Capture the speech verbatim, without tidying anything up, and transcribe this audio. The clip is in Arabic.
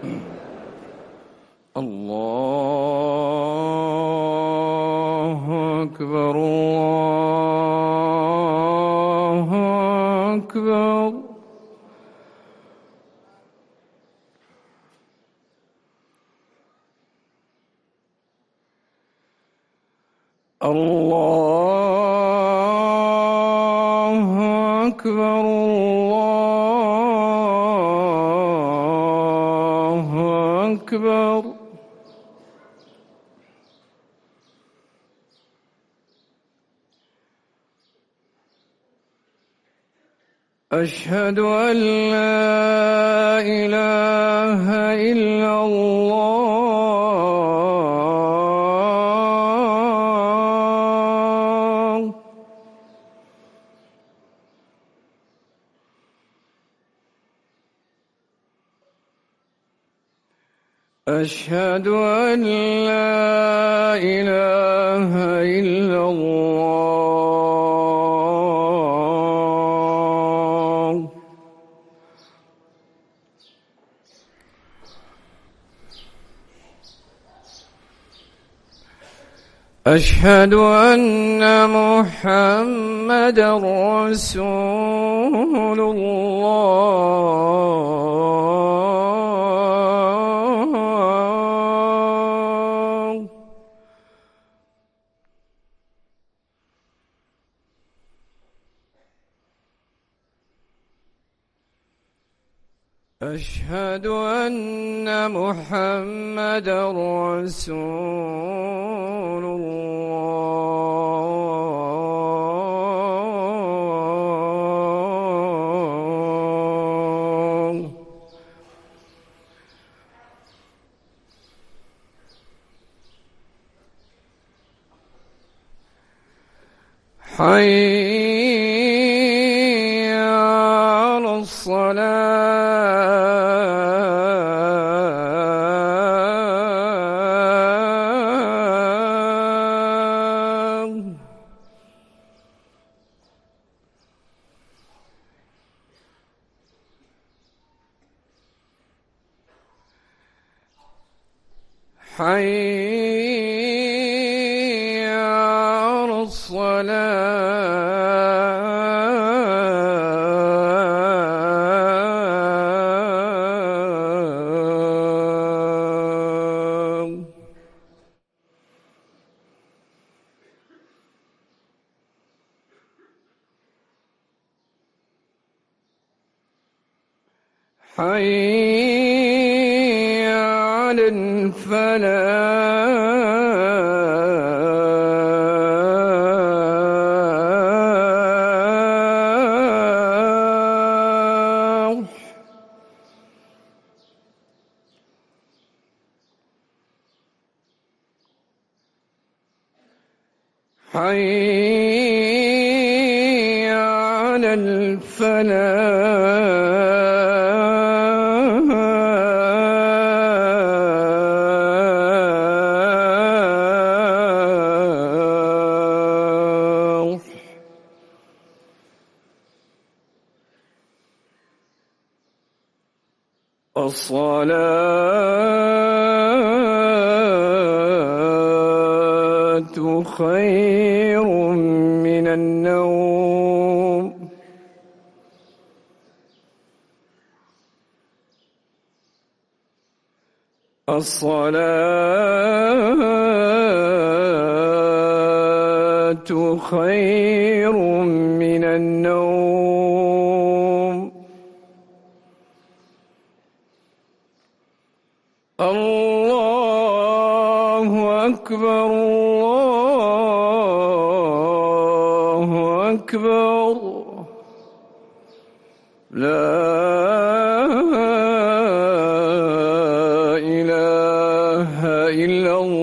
الله أكبر الله أكبر. الله أكبر الله أكبر. أشهد أن لا إله إلا الله. أشهد أن لا إله إلا الله. أشهد أن محمدًا رسول الله. أشهد أن محمدًا رسول الله. حي على الصلاة. حي على الصلاة. حي على الفلاح. حي على الفلاح. الصلاة خير من النوم. الصلاة خير من النوم. الله أكبر الله أكبر. لا إله إلا الله.